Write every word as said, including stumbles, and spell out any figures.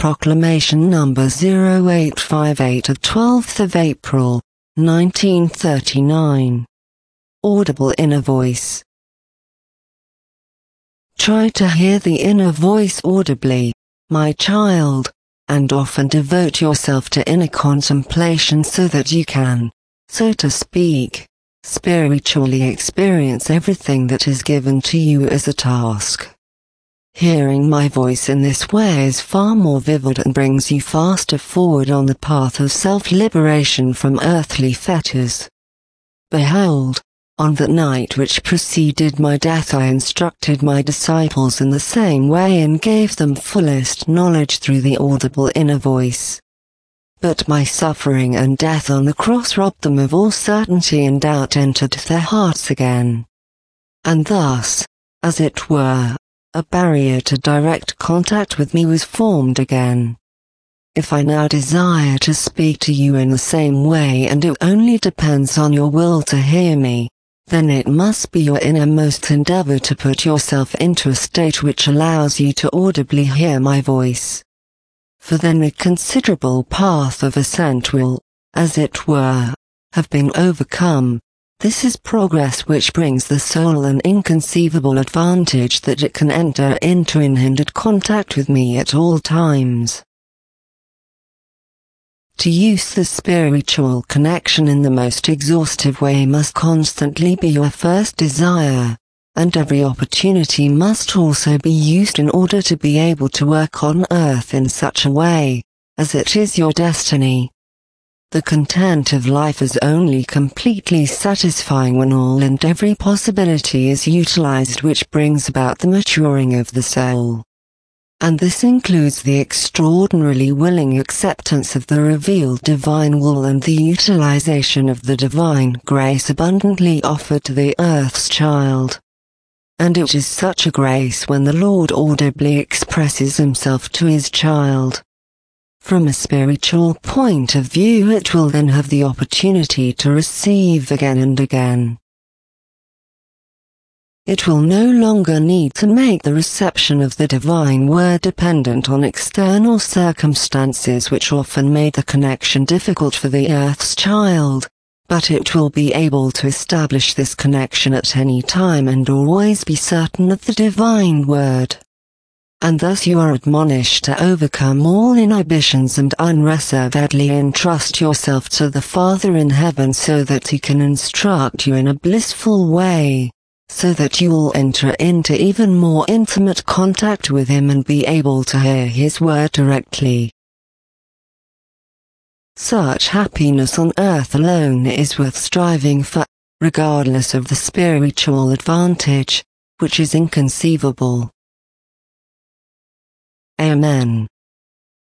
Proclamation number zero eight five eight of twelfth of April, nineteen thirty-nine. Audible inner voice. Try to hear the inner voice audibly, my child, and often devote yourself to inner contemplation so that you can, so to speak, spiritually experience everything that is given to you as a task. Hearing my voice in this way is far more vivid and brings you faster forward on the path of self-liberation from earthly fetters. Behold, on that night which preceded my death I instructed my disciples in the same way and gave them fullest knowledge through the audible inner voice. But my suffering and death on the cross robbed them of all certainty, and doubt entered their hearts again. And thus, as it were, a barrier to direct contact with me was formed again. If I now desire to speak to you in the same way and it only depends on your will to hear me, then it must be your innermost endeavor to put yourself into a state which allows you to audibly hear my voice. For then a considerable path of ascent will, as it were, have been overcome. This is progress which brings the soul an inconceivable advantage that it can enter into unhindered contact with me at all times. To use the spiritual connection in the most exhaustive way must constantly be your first desire, and every opportunity must also be used in order to be able to work on earth in such a way, as it is your destiny. The content of life is only completely satisfying when all and every possibility is utilized, which brings about the maturing of the soul. And this includes the extraordinarily willing acceptance of the revealed divine will and the utilization of the divine grace abundantly offered to the earth's child. And it is such a grace when the Lord audibly expresses himself to his child. From a spiritual point of view, it will then have the opportunity to receive again and again. It will no longer need to make the reception of the divine word dependent on external circumstances which often made the connection difficult for the earth's child, but it will be able to establish this connection at any time and always be certain of the divine word. And thus you are admonished to overcome all inhibitions and unreservedly entrust yourself to the Father in heaven so that he can instruct you in a blissful way, so that you will enter into even more intimate contact with him and be able to hear his word directly. Such happiness on earth alone is worth striving for, regardless of the spiritual advantage, which is inconceivable. Amen.